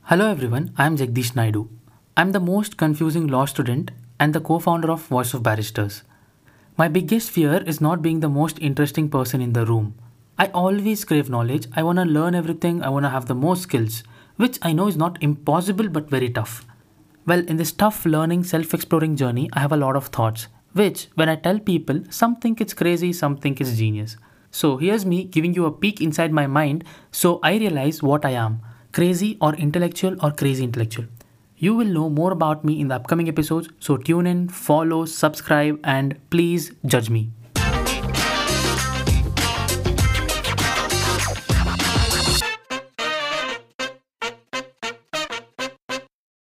Hello everyone, I am Jagdish Naidu. I am the most confusing law student and the co founder of Voice of Barristers. My biggest fear is not being the most interesting person in the room. I always crave knowledge, I want to learn everything, I want to have the most skills, which I know is not impossible but very tough. Well, in this tough learning, self exploring journey, I have a lot of thoughts, which, when I tell people, some think it's crazy, some think it's genius. So, here's me giving you a peek inside my mind so I realize what I am crazy or intellectual or crazy intellectual. You will know more about me in the upcoming episodes, so tune in, follow, subscribe, and please judge me.